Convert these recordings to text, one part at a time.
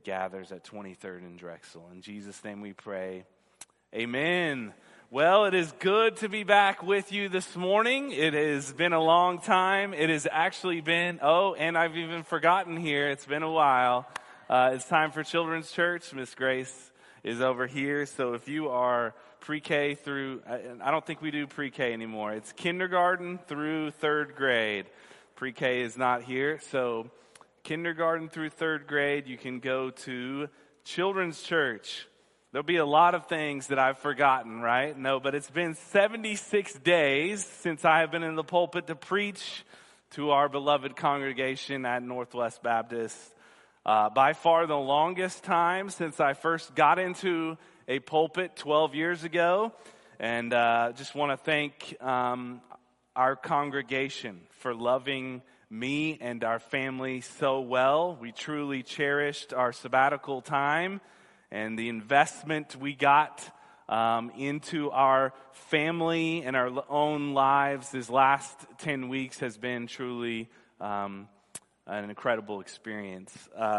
gathers at 23rd and Drexel. In Jesus' name we pray. Amen. Well, it is good to be back with you this morning. It has been a long time. It has actually been, and I've even forgotten here. It's been a while. It's time for Children's Church. Miss Grace is over here. So if you are pre-K through, I don't think we do pre-K anymore. It's kindergarten through third grade. Pre-K is not here. So kindergarten through third grade, you can go to Children's Church. There'll be a lot of things that I've forgotten, right? No, but it's been 76 days since I have been in the pulpit to preach to our beloved congregation at Northwest Baptist. By far the longest time since I first got into a pulpit 12 years ago. And just want to thank our congregation for loving me and our family so well. We truly cherished our sabbatical time. And the investment we got into our family and our own lives these last 10 weeks has been truly an incredible experience.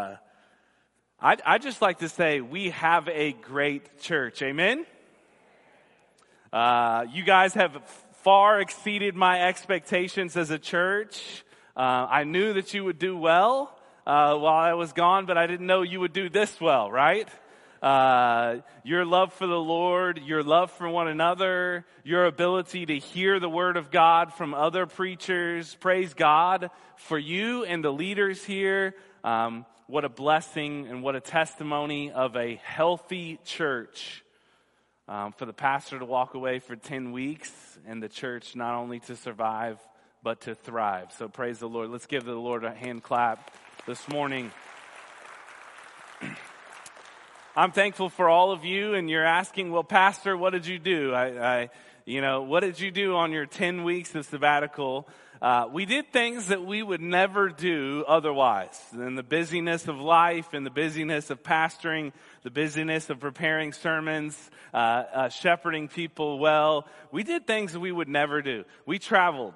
I'd just like to say we have a great church. Amen? You guys have far exceeded my expectations as a church. I knew that you would do well while I was gone, but I didn't know you would do this well, right? Your love for the Lord, your love for one another, your ability to hear the word of God from other preachers. Praise God for you and the leaders here. What a blessing and what a testimony of a healthy church. For the pastor to walk away for 10 weeks and the church not only to survive, but to thrive. So praise the Lord. Let's give the Lord a hand clap this morning. I'm thankful for all of you, and you're asking, well, Pastor, what did you do? What did you do on your 10 weeks of sabbatical? We did things that we would never do otherwise. In the busyness of life, in the busyness of pastoring, the busyness of preparing sermons, shepherding people well, we did things that we would never do. We traveled.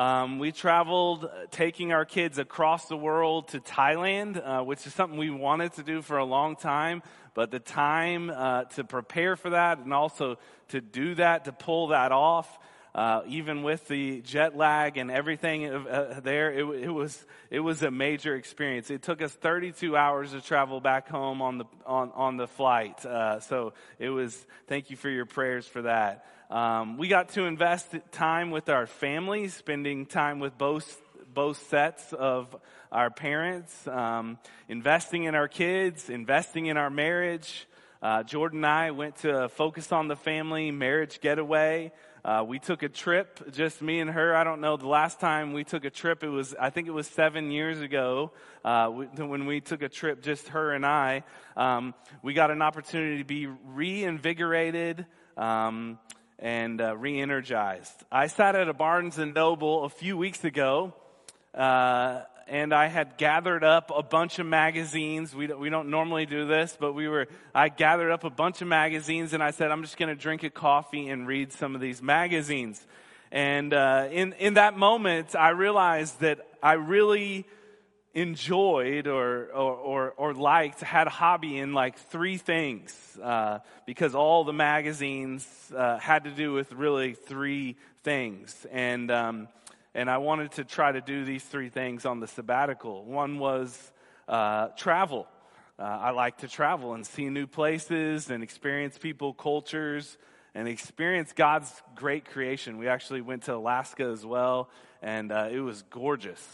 Taking our kids across the world to Thailand, which is something we wanted to do for a long time. But the time to prepare for that and also to do that, to pull that off, even with the jet lag and everything there, it was a major experience. It took us 32 hours to travel back home on the flight. So it was. Thank you for your prayers for that. We got to invest time with our families, spending time with both sets of our parents, investing in our kids, investing in our marriage. Jordan and I went to Focus on the Family marriage getaway. We took a trip, just me and her. I don't know, the last time we took a trip, I think it was 7 years ago, when we took a trip, just her and I. We got an opportunity to be reinvigorated, and re-energized. I sat at a Barnes & Noble a few weeks ago, and I had gathered up a bunch of magazines. We don't normally do this, but I gathered up a bunch of magazines, and I said, I'm just going to drink a coffee and read some of these magazines. And in that moment, I realized that I really enjoyed or liked, had a hobby in like three things, because all the magazines had to do with really three things. And I wanted to try to do these three things on the sabbatical. One was travel. I like to travel and see new places and experience people, cultures, and experience God's great creation. We actually went to Alaska as well, and it was gorgeous.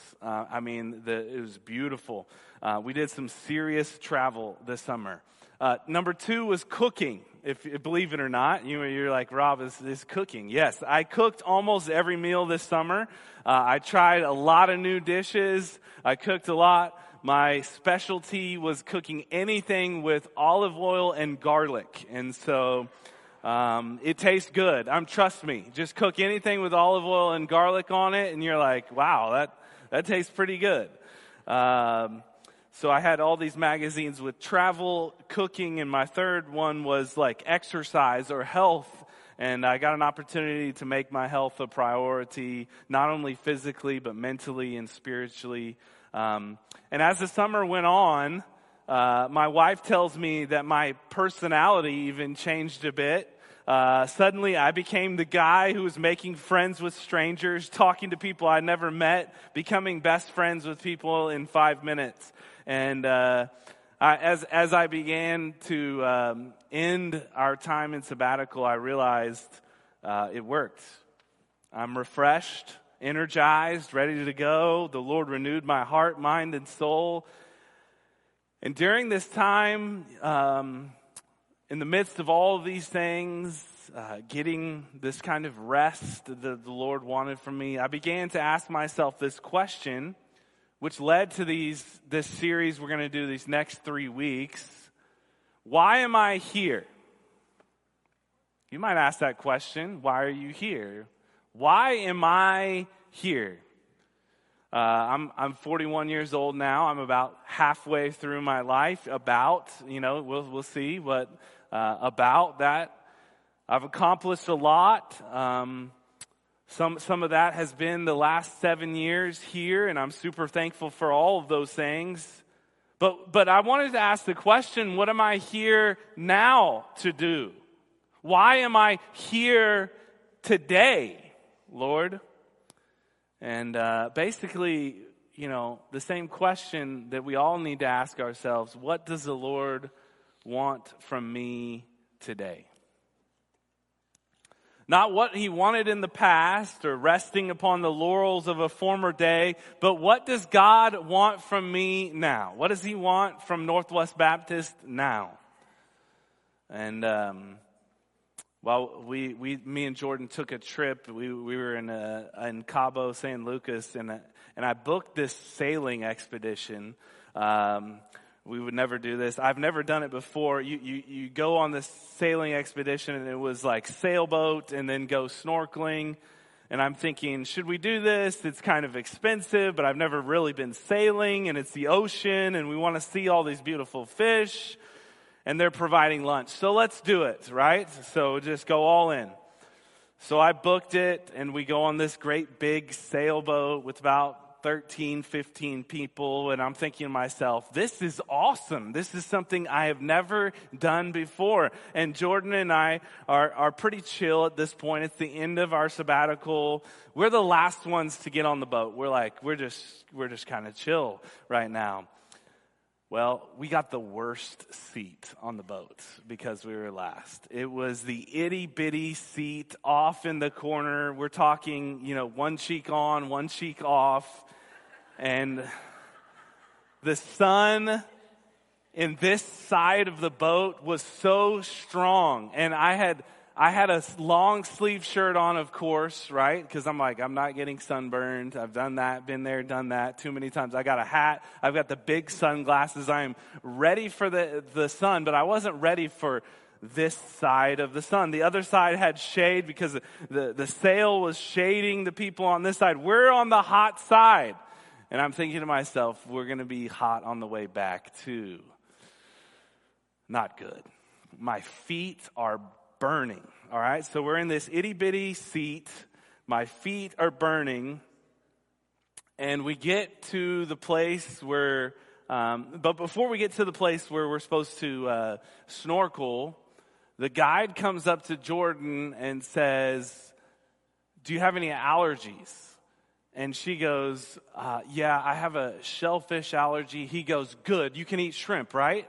It was beautiful. We did some serious travel this summer. Number two was cooking. If believe it or not, you're like, Rob, is cooking. Yes, I cooked almost every meal this summer. I tried a lot of new dishes. I cooked a lot. My specialty was cooking anything with olive oil and garlic. And so it tastes good. Trust me, just cook anything with olive oil and garlic on it, and you're like, wow, that tastes pretty good. So I had all these magazines with travel, cooking, and my third one was like exercise or health. And I got an opportunity to make my health a priority, not only physically, but mentally and spiritually. And as the summer went on, My wife tells me that my personality even changed a bit. Suddenly I became the guy who was making friends with strangers, talking to people I never met, becoming best friends with people in 5 minutes. And as I began to end our time in sabbatical, I realized it worked. I'm refreshed, energized, ready to go. The Lord renewed my heart, mind, and soul. And during this time, in the midst of all of these things, getting this kind of rest that the Lord wanted from me, I began to ask myself this question, which led to this series we're going to do these next 3 weeks. Why am I here? You might ask that question. Why are you here? Why am I here? I'm 41 years old now. I'm about halfway through my life. We'll see what about that. I've accomplished a lot. Some of that has been the last 7 years here, and I'm super thankful for all of those things. But I wanted to ask the question, what am I here now to do? Why am I here today, Lord? And basically, the same question that we all need to ask ourselves, what does the Lord want from me today? Not what he wanted in the past or resting upon the laurels of a former day, but what does God want from me now? What does he want from Northwest Baptist now? And me and Jordan took a trip. We were in Cabo San Lucas, and I booked this sailing expedition. We would never do this. I've never done it before. You go on this sailing expedition, and it was like sailboat and then go snorkeling. And I'm thinking, should we do this? It's kind of expensive, but I've never really been sailing, and it's the ocean, and we want to see all these beautiful fish. And they're providing lunch. So let's do it, right? So just go all in. So I booked it, and we go on this great big sailboat with about 13, 15 people. And I'm thinking to myself, this is awesome. This is something I have never done before. And Jordan and I are pretty chill at this point. It's the end of our sabbatical. We're the last ones to get on the boat. We're just kind of chill right now. Well, we got the worst seat on the boat because we were last. It was the itty-bitty seat off in the corner. We're talking, one cheek on, one cheek off. And the sun in this side of the boat was so strong. And I had a long sleeve shirt on, of course, right? Because I'm not getting sunburned. I've done that, been there, done that too many times. I got a hat. I've got the big sunglasses. I am ready for the sun, but I wasn't ready for this side of the sun. The other side had shade because the sail was shading the people on this side. We're on the hot side. And I'm thinking to myself, we're going to be hot on the way back too. Not good. My feet are burning. All right, so we're in this itty bitty seat. My feet are burning, and we get to the place where. But before we get to the place where we're supposed to snorkel, the guide comes up to Jordan and says, "Do you have any allergies?" And she goes, "Yeah, I have a shellfish allergy." He goes, "Good, you can eat shrimp, right?"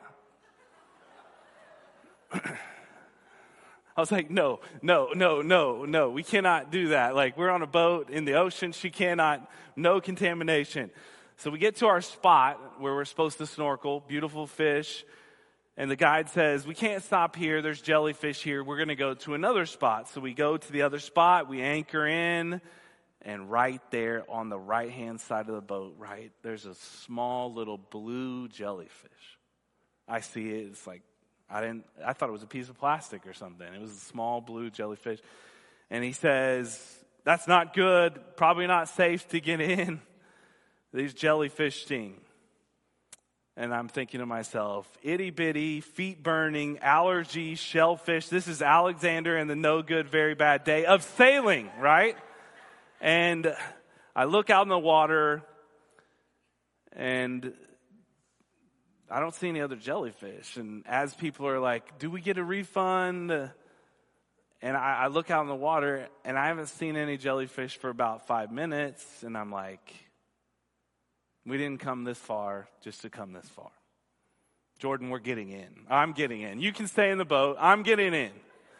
I was like, no, we cannot do that. Like, we're on a boat in the ocean. She cannot, no contamination. So we get to our spot where we're supposed to snorkel, beautiful fish. And the guide says, we can't stop here. There's jellyfish here. We're going to go to another spot. So we go to the other spot. We anchor in. And right there on the right-hand side of the boat, right, there's a small little blue jellyfish. I see it. It's like, I thought it was a piece of plastic or something. It was a small blue jellyfish. And he says, that's not good. Probably not safe to get in. These jellyfish sting. And I'm thinking to myself, itty bitty, feet burning, allergy, shellfish. This is Alexander and the no good, very bad day of sailing, right? And I look out in the water, and I don't see any other jellyfish. And as people are like, do we get a refund? And I look out in the water, and I haven't seen any jellyfish for about 5 minutes. And I'm like, we didn't come this far just to come this far. Jordan, we're getting in. I'm getting in. You can stay in the boat. I'm getting in.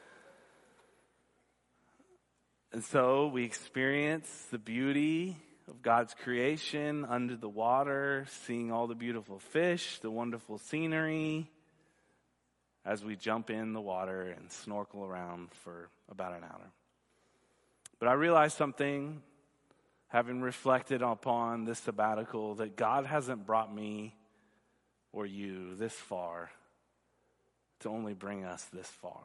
And so we experience the beauty of God's creation under the water, seeing all the beautiful fish, the wonderful scenery, as we jump in the water and snorkel around for about an hour. But I realized something, having reflected upon this sabbatical, that God hasn't brought me or you this far to only bring us this far.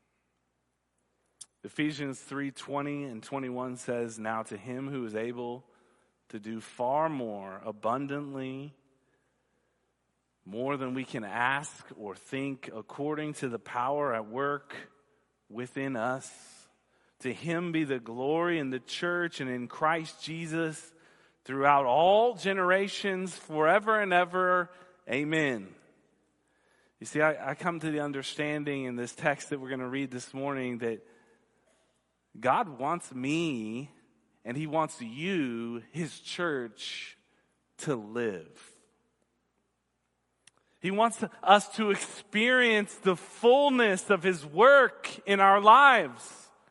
Ephesians 3:20 and 21 says, now to him who is able to do far more abundantly, more than we can ask or think, according to the power at work within us. To him be the glory in the church and in Christ Jesus throughout all generations, forever and ever. Amen. You see, I come to the understanding in this text that we're going to read this morning that God wants me and he wants you, his church, to live. He wants us to experience the fullness of his work in our lives.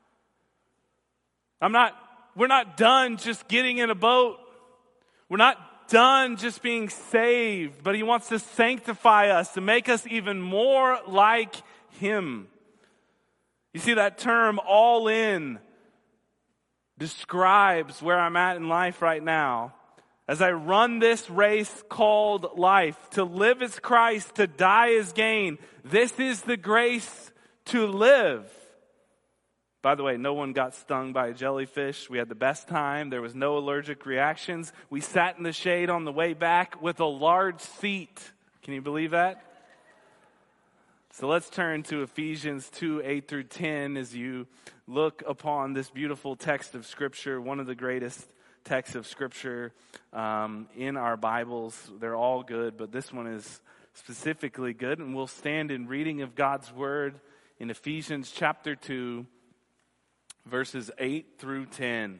We're not done just getting in a boat. We're not done just being saved, but he wants to sanctify us, to make us even more like him. You see, that term, all in, describes where I'm at in life right now. As I run this race called life, to live is Christ, to die is gain. This is the grace to live. By the way, no one got stung by a jellyfish. We had the best time. There was no allergic reactions. We sat in the shade on the way back with a large seat. Can you believe that? So let's turn to Ephesians 2:8-10 as you look upon this beautiful text of Scripture, one of the greatest texts of Scripture in our Bibles. They're all good, but this one is specifically good. And we'll stand in reading of God's Word in Ephesians chapter 2, verses 8-10.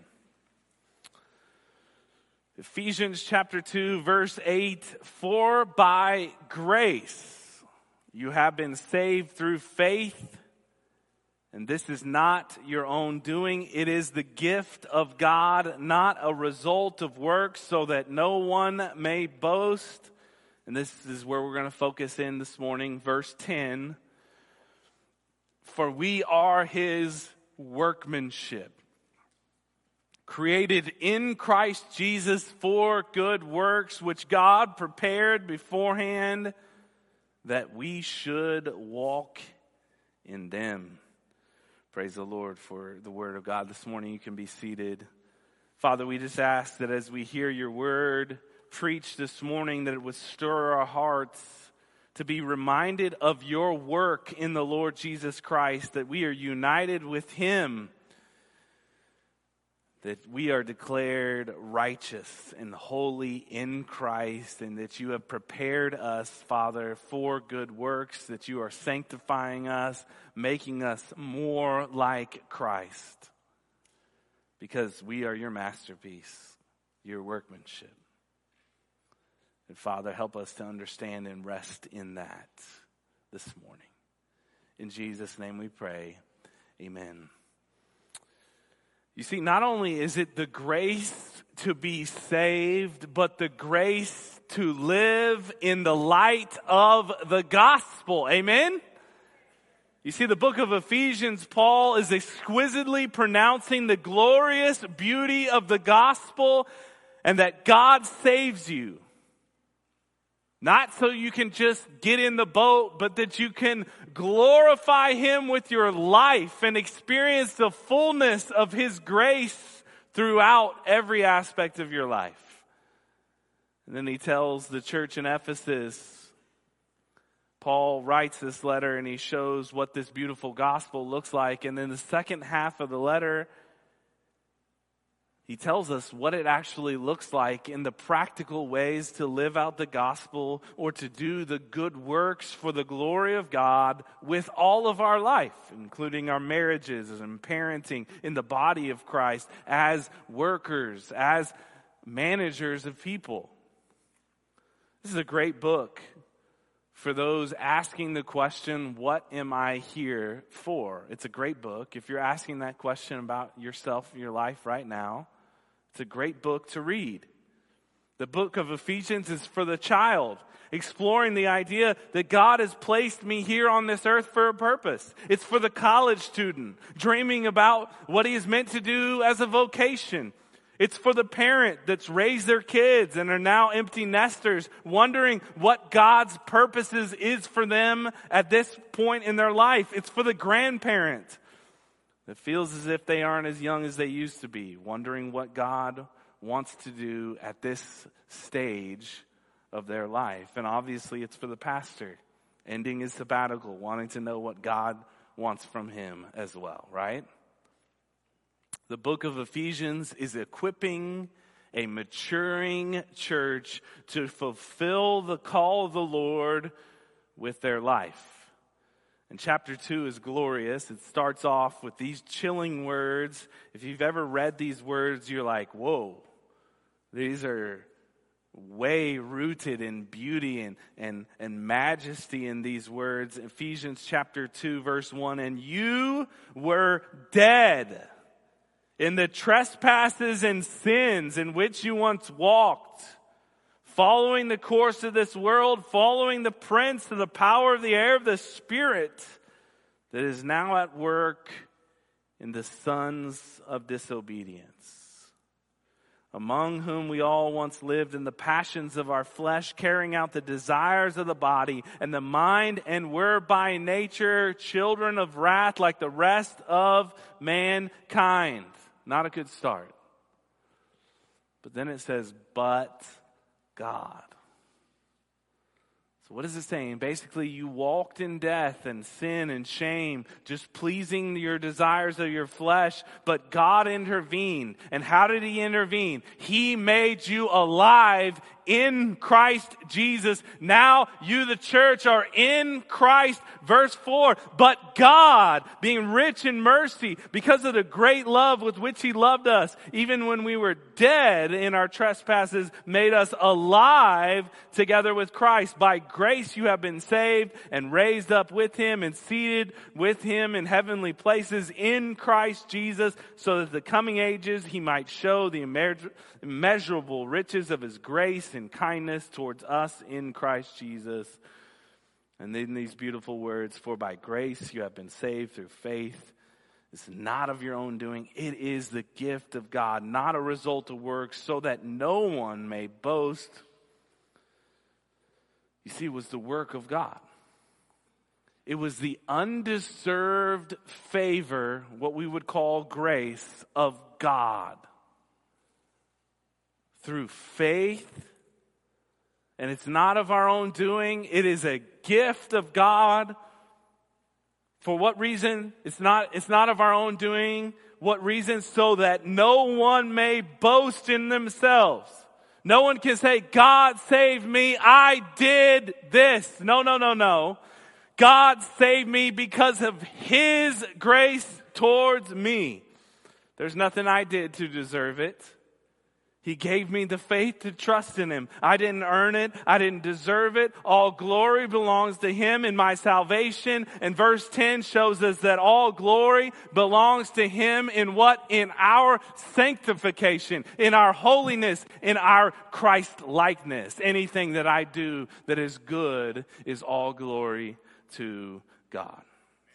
Ephesians chapter 2, verse 8, for by grace you have been saved through faith, and this is not your own doing. It is the gift of God, not a result of works, so that no one may boast. And this is where we're going to focus in this morning, verse 10. For we are his workmanship, created in Christ Jesus for good works, which God prepared beforehand that we should walk in them. Praise the Lord for the word of God this morning. You can be seated. Father, we just ask that as we hear your word preached this morning, that it would stir our hearts to be reminded of your work in the Lord Jesus Christ, that we are united with him, that we are declared righteous and holy in Christ, and that you have prepared us, Father, for good works, that you are sanctifying us, making us more like Christ, because we are your masterpiece, your workmanship. And Father, help us to understand and rest in that this morning. In Jesus' name we pray, amen. You see, not only is it the grace to be saved, but the grace to live in the light of the gospel. Amen? You see, the book of Ephesians, Paul is exquisitely pronouncing the glorious beauty of the gospel and that God saves you. Not so you can just get in the boat, but that you can glorify him with your life and experience the fullness of his grace throughout every aspect of your life. And then he tells the church in Ephesus, Paul writes this letter and he shows what this beautiful gospel looks like. And then the second half of the letter, He tells us what it actually looks like in the practical ways to live out the gospel or to do the good works for the glory of God with all of our life, including our marriages and parenting in the body of Christ, as workers, as managers of people. This is a great book for those asking the question, what am I here for? It's a great book. If you're asking that question about yourself, your life right now, it's a great book to read. The book of Ephesians is for the child, exploring the idea that God has placed me here on this earth for a purpose. It's for the college student, dreaming about what he is meant to do as a vocation. It's for the parent that's raised their kids and are now empty nesters, wondering what God's purposes is for them at this point in their life. It's for the grandparent that feels as if they aren't as young as they used to be, wondering what God wants to do at this stage of their life. And obviously it's for the pastor, ending his sabbatical, wanting to know what God wants from him as well, right? The book of Ephesians is equipping a maturing church to fulfill the call of the Lord with their life. And chapter 2 is glorious. It starts off with these chilling words. If you've ever read these words, you're like, whoa, these are way rooted in beauty and majesty in these words. Ephesians chapter 2, verse 1, and you were dead in the trespasses and sins in which you once walked, following the course of this world, following the prince of the power of the air of the Spirit that is now at work in the sons of disobedience, among whom we all once lived in the passions of our flesh, carrying out the desires of the body and the mind, and were by nature children of wrath like the rest of mankind. Not a good start. But then it says, but God. So what is it saying? Basically, you walked in death and sin and shame, just pleasing your desires of your flesh, but God intervened. And how did He intervene? He made you alive in Christ Jesus. Now you, the church, are in Christ. Verse 4, but God, being rich in mercy, because of the great love with which He loved us, even when we were dead in our trespasses, made us alive together with Christ. By grace you have been saved and raised up with Him and seated with Him in heavenly places in Christ Jesus, so that the coming ages He might show the immeasurable riches of His grace and kindness towards us in Christ Jesus. And then these beautiful words, for by grace you have been saved through faith. It's not of your own doing. It is the gift of God, not a result of works, so that no one may boast. You see, it was the work of God. It was the undeserved favor, what we would call grace, of God. Through faith. And it's not of our own doing. It is a gift of God. For what reason? It's not of our own doing. What reason? So that no one may boast in themselves. No one can say, God saved me, I did this. No. God saved me because of His grace towards me. There's nothing I did to deserve it. He gave me the faith to trust in Him. I didn't earn it. I didn't deserve it. All glory belongs to Him in my salvation. And verse 10 shows us that all glory belongs to Him in what? In our sanctification, in our holiness, in our Christ-likeness. Anything that I do that is good is all glory to God.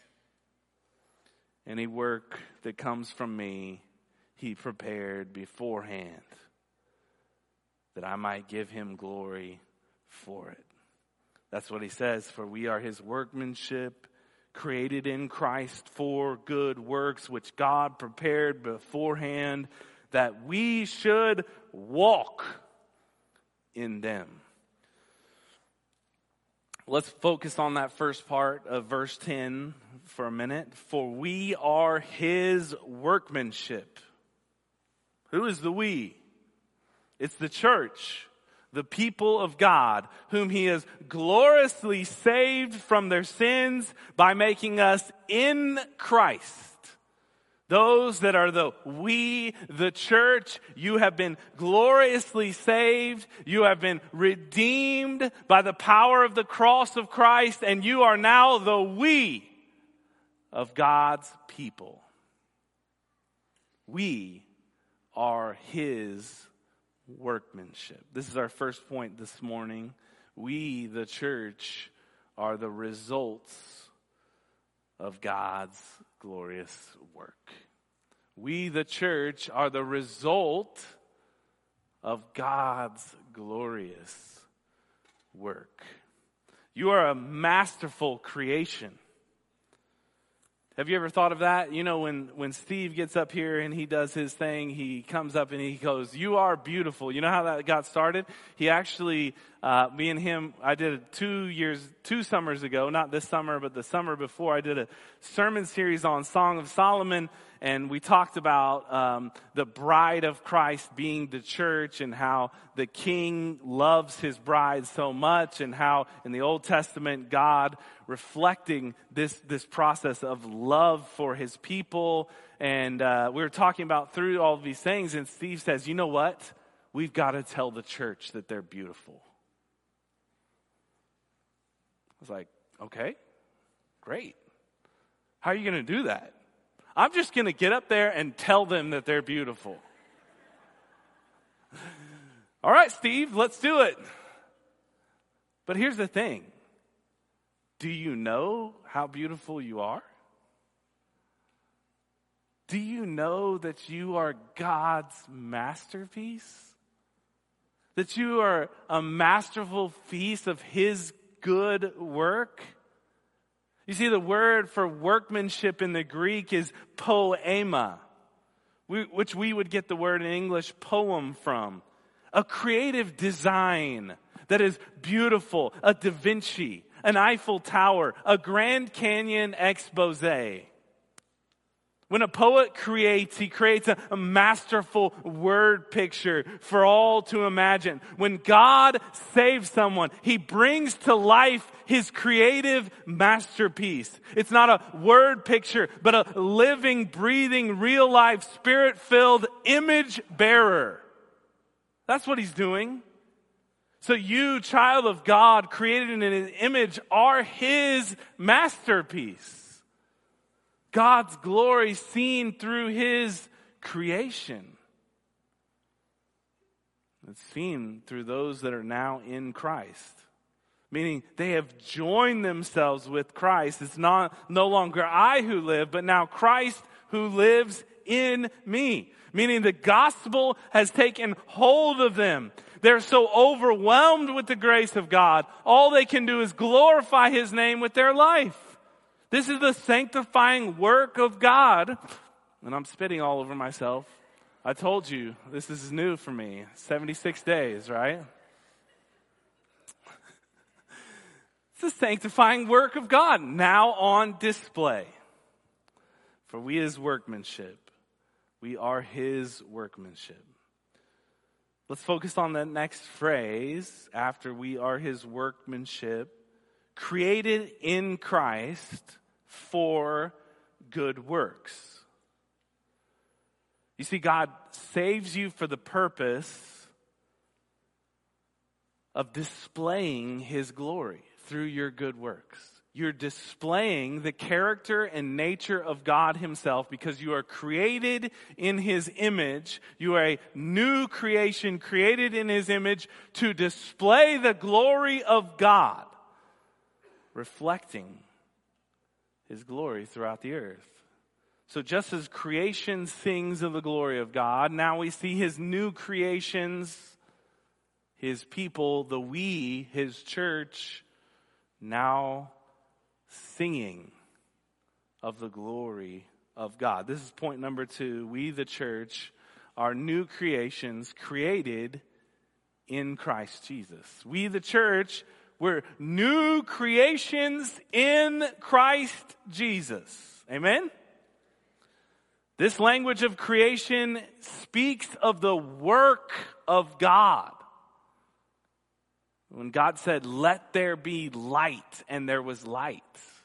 Any work that comes from me, He prepared beforehand, that I might give Him glory for it. That's what He says, for we are His workmanship, created in Christ for good works, which God prepared beforehand, that we should walk in them. Let's focus on that first part of verse 10 for a minute. For we are His workmanship. Who is the we? It's the church, the people of God, whom he has gloriously saved from their sins by making us in Christ. Those that are the we, the church, you have been gloriously saved. You have been redeemed by the power of the cross of Christ, and you are now the we of God's people. We are his workmanship. This is our first point this morning. We, the church, are the results of God's glorious work. We, the church, are the result of God's glorious work. You are a masterful creation. Have you ever thought of that? You know, when Steve gets up here and he does his thing, he comes up and he goes, "You are beautiful." You know how that got started? He actually, me and him, I did it 2 summers ago, not this summer, but the summer before, I did a sermon series on Song of Solomon, and we talked about the bride of Christ being the church, and how the king loves his bride so much, and how in the Old Testament God reflecting this process of love for his people. And we were talking about through all of these things, and Steve says, "You know what? We've got to tell the church that they're beautiful." I was like, okay, great. How are you going to do that? I'm just going to get up there and tell them that they're beautiful. All right, Steve, let's do it. But here's the thing. Do you know how beautiful you are? Do you know that you are God's masterpiece? That you are a masterful piece of his good work? You see, the word for workmanship in the Greek is poema, which we would get the word in English poem from. A creative design that is beautiful, a Da Vinci, an Eiffel Tower, a Grand Canyon expose. When a poet creates, he creates a masterful word picture for all to imagine. When God saves someone, he brings to life his creative masterpiece. It's not a word picture, but a living, breathing, real-life, spirit-filled image bearer. That's what he's doing. So you, child of God, created in his image, are his masterpiece. God's glory seen through his creation. It's seen through those that are now in Christ. Meaning they have joined themselves with Christ. It's no longer I who live, but now Christ who lives in me. Meaning the gospel has taken hold of them. They're so overwhelmed with the grace of God, all they can do is glorify his name with their life. This is the sanctifying work of God. And I'm spitting all over myself. I told you, this is new for me. 76 days, right? It's the sanctifying work of God, now on display. For we his workmanship. We are his workmanship. Let's focus on the next phrase after we are his workmanship. Created in Christ for good works. You see, God saves you for the purpose of displaying his glory through your good works. You're displaying the character and nature of God himself because you are created in his image. You are a new creation created in his image to display the glory of God, reflecting his glory throughout the earth. So just as creation sings of the glory of God, now we see his new creations, his people, the we, his church, now singing of the glory of God. This is point number 2. We, the church, are new creations created in Christ Jesus. We, the church, we're new creations in Christ Jesus. Amen? This language of creation speaks of the work of God. When God said, "Let there be light," and there was light.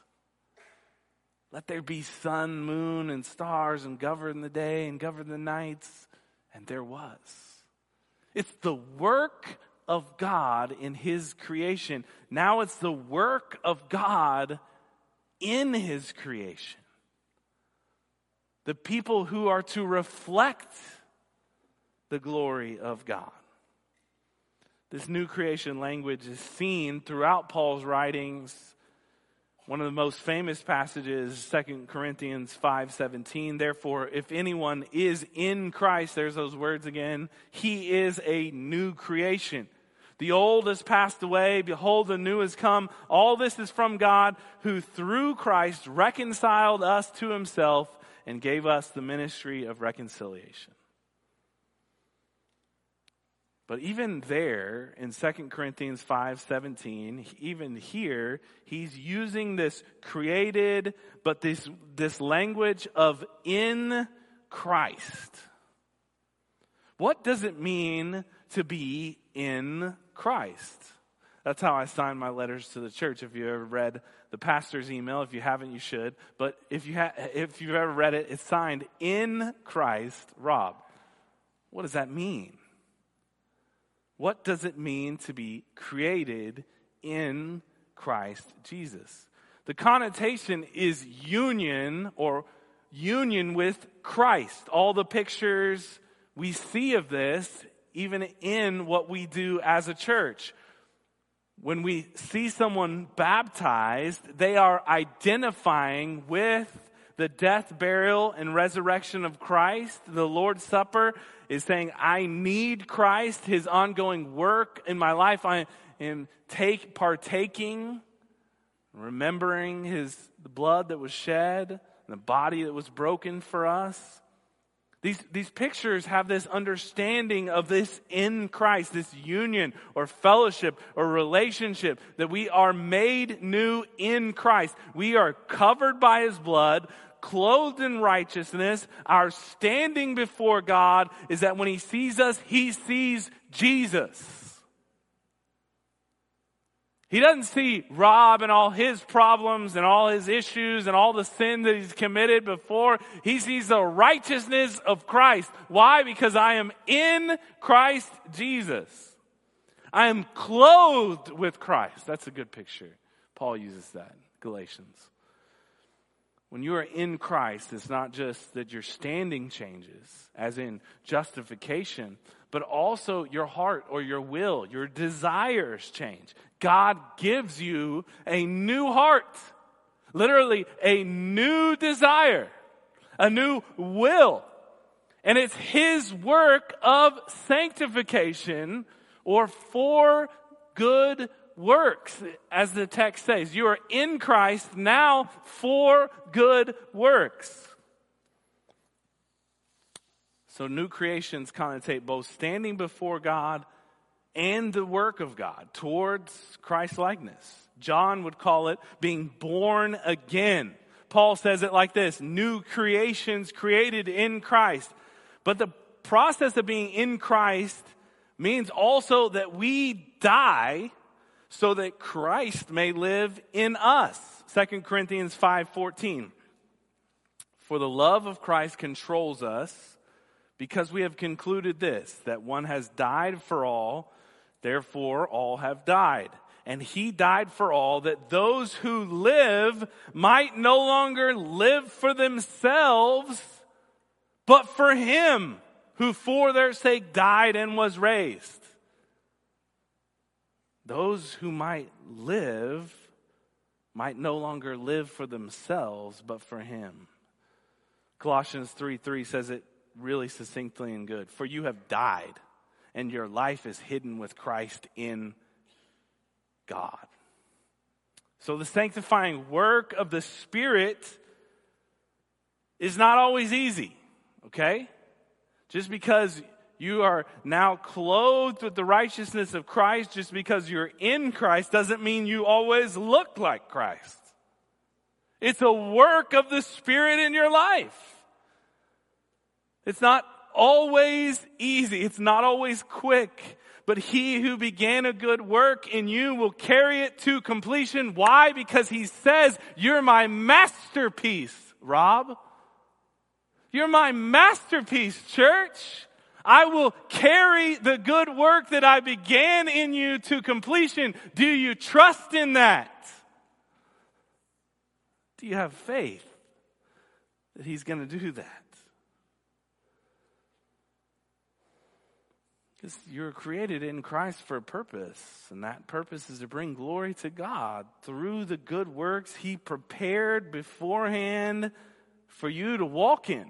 Let there be sun, moon, and stars, and govern the day and govern the nights, and there was. It's the work of God in His creation. Now it's the work of God in His creation. The people who are to reflect the glory of God. This new creation language is seen throughout Paul's writings. One of the most famous passages, 2 Corinthians 5:17. Therefore, if anyone is in Christ, there's those words again, he is a new creation. The old has passed away. Behold, the new has come. All this is from God, who through Christ reconciled us to Himself and gave us the ministry of reconciliation. But even there, in 2 Corinthians 5:17, even here, he's using this created, but this language of in Christ. What does it mean to be in Christ? That's how I sign my letters to the church. If you ever read the pastor's email, if you haven't, you should. But if you've ever read it, it's signed in Christ, Rob. What does that mean? What does it mean to be created in Christ Jesus? The connotation is union or union with Christ. All the pictures we see of this, even in what we do as a church. When we see someone baptized, they are identifying with the death, burial, and resurrection of Christ. The Lord's Supper is saying, I need Christ, His ongoing work in my life. I am partaking, remembering the blood that was shed, and the body that was broken for us. These pictures have this understanding of this in Christ, this union or fellowship or relationship, that we are made new in Christ. We are covered by His blood, clothed in righteousness. Our standing before God is that when He sees us, He sees Jesus. He doesn't see Rob and all his problems and all his issues and all the sin that he's committed before. He sees the righteousness of Christ. Why? Because I am in Christ Jesus. I am clothed with Christ. That's a good picture. Paul uses that, Galatians. When you are in Christ, it's not just that your standing changes, as in justification, but also your heart or your will, your desires change. God gives you a new heart, literally a new desire, a new will. And it's His work of sanctification or for good works, as the text says. You are in Christ now for good works. So new creations connotate both standing before God and the work of God towards Christ-likeness. John would call it being born again. Paul says it like this: new creations created in Christ. But the process of being in Christ means also that we die so that Christ may live in us. 2 Corinthians 5:14. For the love of Christ controls us, because we have concluded this, that one has died for all, therefore all have died. And He died for all, that those who live might no longer live for themselves, but for Him who for their sake died and was raised. Those who might live might no longer live for themselves, but for Him. Colossians 3:3 says it really succinctly and good. For you have died, and your life is hidden with Christ in God. So the sanctifying work of the Spirit is not always easy, okay? Just because you are now clothed with the righteousness of Christ, just because you're in Christ, doesn't mean you always look like Christ. It's a work of the Spirit in your life. It's not always easy. It's not always quick. But he who began a good work in you will carry it to completion. Why? Because he says, you're my masterpiece, Rob. You're my masterpiece, church. I will carry the good work that I began in you to completion. Do you trust in that? Do you have faith that he's going to do that? Because you're created in Christ for a purpose, and that purpose is to bring glory to God through the good works he prepared beforehand for you to walk in.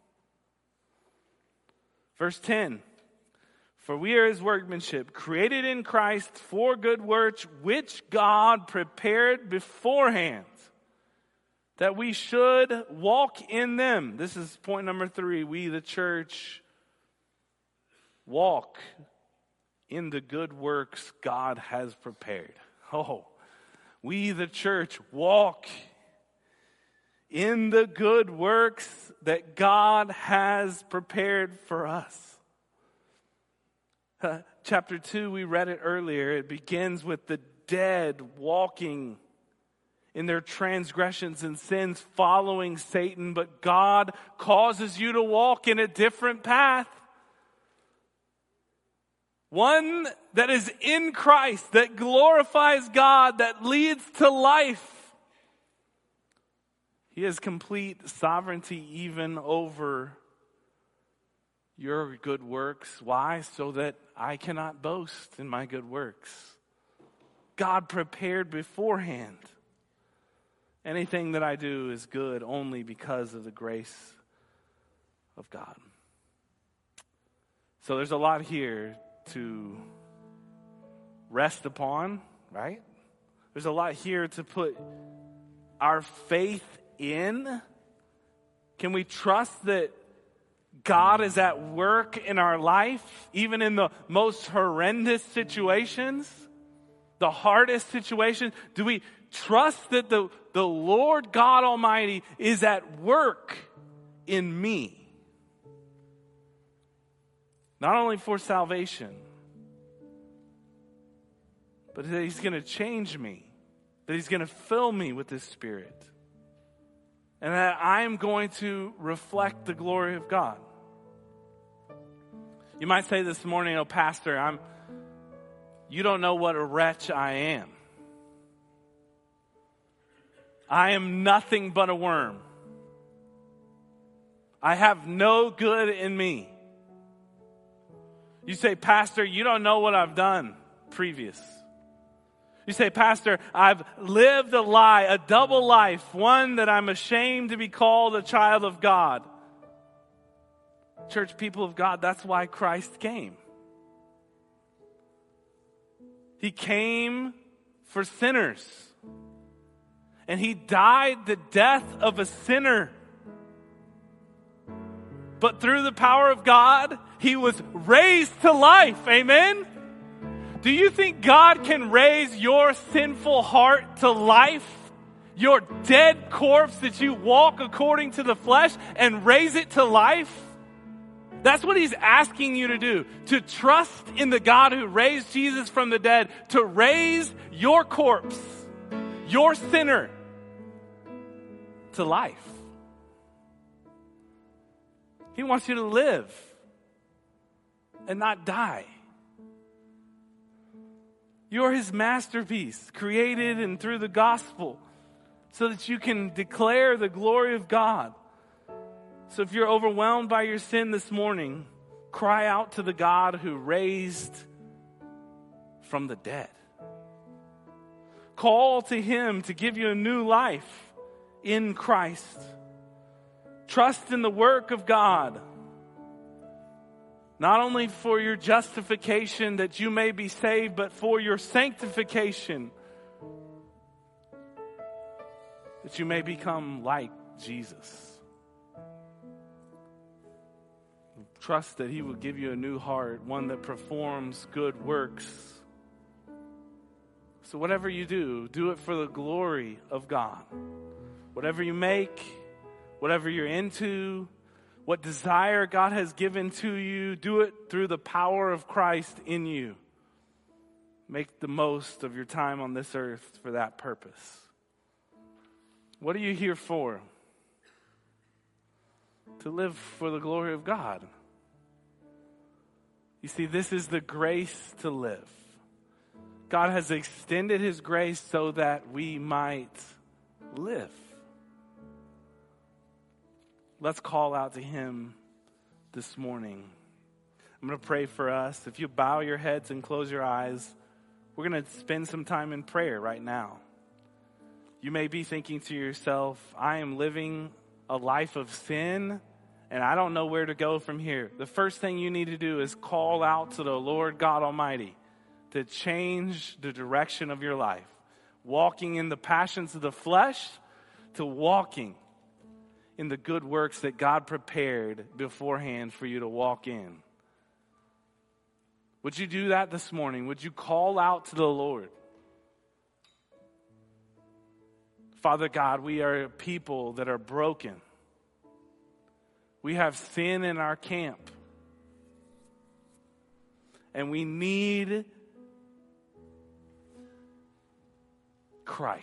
Verse 10, for we are his workmanship, created in Christ for good works, which God prepared beforehand, that we should walk in them. This is point number 3. We, the church, walk in the good works God has prepared. Oh, we, the church, walk in the good works that God has prepared for us. Chapter 2, we read it earlier. It begins with the dead walking in their transgressions and sins, following Satan. But God causes you to walk in a different path. One that is in Christ, that glorifies God, that leads to life. He has complete sovereignty even over your good works. Why? So that I cannot boast in my good works. God prepared beforehand. Anything that I do is good only because of the grace of God. So there's a lot here to rest upon, right? There's a lot here to put our faith in. Can we trust that God is at work in our life, even in the most horrendous situations, the hardest situations? Do we trust that the Lord God Almighty is at work in me? Not only for salvation, but that he's going to change me, that he's going to fill me with his Spirit, and that I'm going to reflect the glory of God. You might say this morning, oh, Pastor, you don't know what a wretch I am. I am nothing but a worm. I have no good in me. You say, Pastor, you don't know what I've done previous. You say, Pastor, I've lived a lie, a double life, one that I'm ashamed to be called a child of God. Church, people of God, that's why Christ came. He came for sinners. And he died the death of a sinner. But through the power of God, he was raised to life. Amen? Do you think God can raise your sinful heart to life? Your dead corpse that you walk according to the flesh and raise it to life? That's what he's asking you to do. To trust in the God who raised Jesus from the dead. To raise your corpse, your sinner, to life. He wants you to live and not die. You're his masterpiece, created and through the gospel, so that you can declare the glory of God. So if you're overwhelmed by your sin this morning, cry out to the God who raised from the dead. Call to him to give you a new life in Christ. Trust in the work of God, not only for your justification that you may be saved, but for your sanctification, that you may become like Jesus. Trust that he will give you a new heart, one that performs good works. So whatever you do, do it for the glory of God. Whatever you make, whatever you're into, what desire God has given to you, do it through the power of Christ in you. Make the most of your time on this earth for that purpose. What are you here for? To live for the glory of God. You see, this is the grace to live. God has extended his grace so that we might live. Let's call out to him this morning. I'm going to pray for us. If you bow your heads and close your eyes, we're going to spend some time in prayer right now. You may be thinking to yourself, I am living a life of sin, and I don't know where to go from here. The first thing you need to do is call out to the Lord God Almighty to change the direction of your life. Walking in the passions of the flesh to walking in the good works that God prepared beforehand for you to walk in. Would you do that this morning? Would you call out to the Lord? Father God, we are a people that are broken. We have sin in our camp. And we need Christ.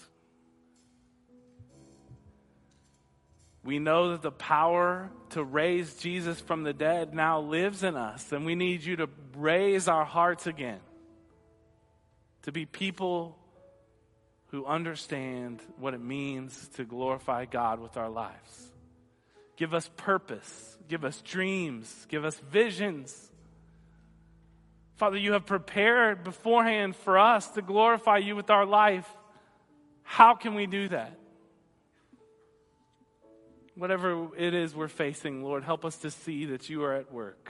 We know that the power to raise Jesus from the dead now lives in us, and we need you to raise our hearts again to be people who understand what it means to glorify God with our lives. Give us purpose, give us dreams, give us visions. Father, you have prepared beforehand for us to glorify you with our life. How can we do that? Whatever it is we're facing, Lord, help us to see that you are at work.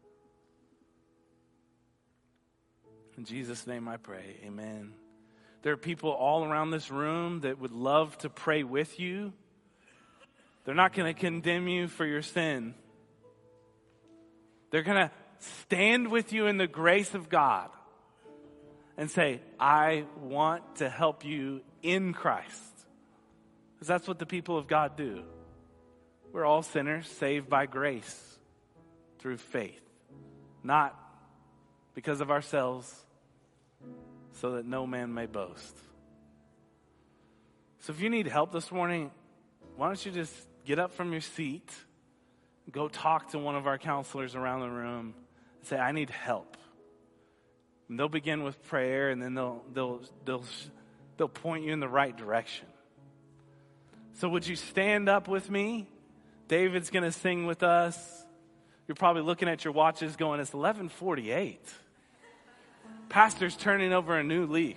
In Jesus' name I pray, amen. There are people all around this room that would love to pray with you. They're not going to condemn you for your sin. They're going to stand with you in the grace of God and say, I want to help you in Christ. Because that's what the people of God do. We're all sinners saved by grace through faith, not because of ourselves, so that no man may boast. So if you need help this morning, why don't you just get up from your seat, go talk to one of our counselors around the room, and say, I need help. And they'll begin with prayer, and then they'll point you in the right direction. So would you stand up with me? David's going to sing with us. You're probably looking at your watches going, it's 11:48. Pastor's turning over a new leaf.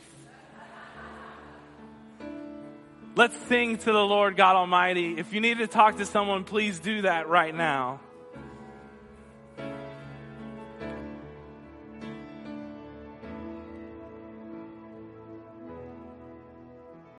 Let's sing to the Lord God Almighty. If you need to talk to someone, please do that right now.